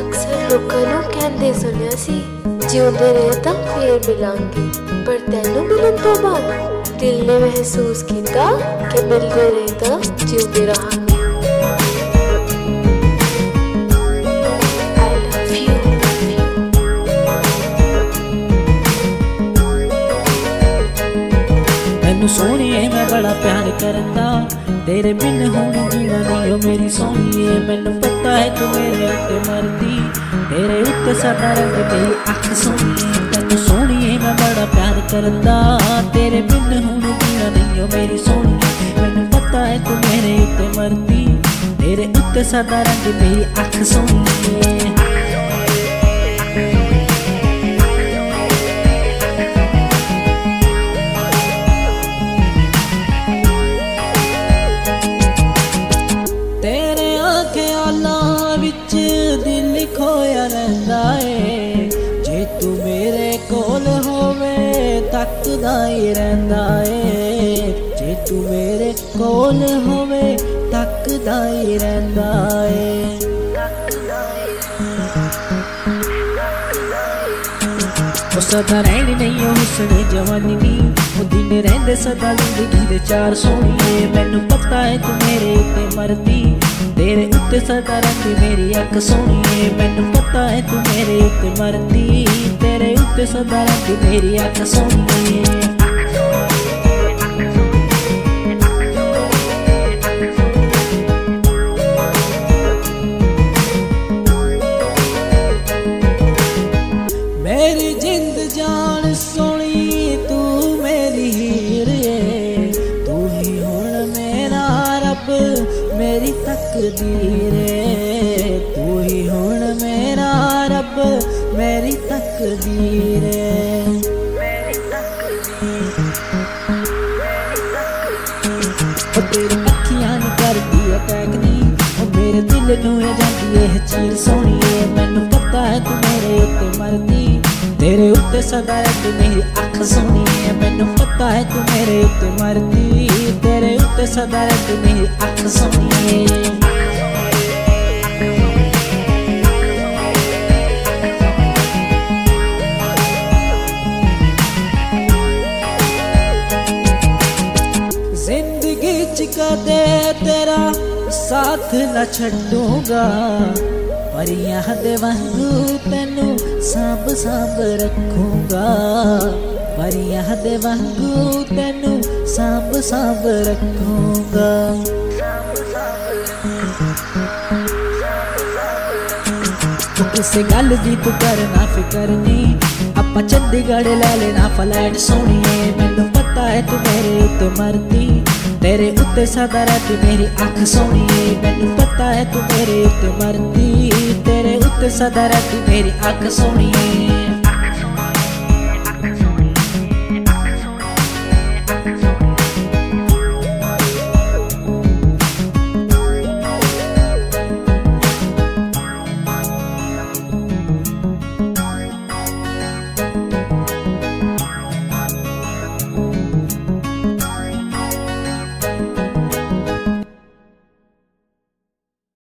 ਅਕਸਰ ਲੋਕਾਂ ਨੂੰ ਕਹਿੰਦੇ ਸੁਣਿਆ ਸੀ, ਜਿਉਂਦੇ ਰਹੇ ਤਾਂ ਫੇਰ ਮਿਲਾਂਗੇ, ਪਰ ਤੈਨੂੰ ਮਿਲਣ ਤੋਂ ਬਾਅਦ ਦਿਲ ਨੇ ਮਹਿਸੂਸ ਕੀਤਾ ਕਿ ਮਿਲਦੇ ਰਹੇ ਤਾਂ ਜਿਉਂਦੇ ਰਹਾਂਗੇ। मैनू सोहणिए मैं बड़ा प्यार करदा, तेरे बिन हुण जीना नहीं ओ मेरी सोहणिए। मैनू पता है तू मेरे उत्ते मरदी, तेरे उत्ते सादा रंग तेरी अख सोहणिए। तैनू सोहणिए मैं बड़ा प्यार करदा, तेरे बिन हुण जीना नहीं ओ मेरी सोहणिए। मैनू पता है तू मेरे उत्ते मरदी, तेरे उत्ते सादा रंग तेरी अख सोहणिए। दिल खोया रहिंदा ए, जे तू मेरे कोल होवे तकदा ही रहिंदा ए। जे तू मेरे कोल होवे तकदा ही रहिंदा ए। सदा रहनी नहीं ओ हुस्न जवानी नी, ओ दिन रहिंदे सदा जिंदगी दे चार सोहणिए। मैनू पता है तू मेरे उत्ते मरदी, तेरे उत्ते सदा रंगी मेरी अख सोहणिए। मैनू पता है तू मेरे उत्ते मरदी, तेरे उत्ते सदा रंगी मेरी अख सोहणिए। मेरी जिंद जान सोहणी तू मेरी हीर है, तू ही हुण मेरा रब मेरी तकदीर है। तू ही हुण मेरा रब मेरी तकदीर है। तेरी अखियां नी करदी अटैक नी, मेरे दिल नूं जांदी है चीर सोहणिए। मैनू पता है तू मेरे उत्ते मरदी, तेरे उत्ते सदा रहिंदी मेरी अख सोहणिए। मैनू पता है तू मेरे उत्ते मरदी, तेरे उत्ते सदा रहिंदी मेरी अख सोहणिए। जिंदगी च कदे तेरा साथ न छड्डूंगा, परियां दे वांगू तैनू सांभ सांभ रखूंगा। परियां दे वांगू तैनू सांभ सांभ रखूंगा। किसे गल दी तू करना फिकर नी, आपां चंडीगढ़ लै लेना फ्लैट सोहणिए। मैनू पता है तू मेरे उत्ते मरदी, तेरे उत्ते सदा रहिंदी मेरी अख सोहणिए। मैनू पता है तू मेरे उत्ते मरदी, तेरे उत्ते सदा रहिंदी मेरी अख सोहणिए।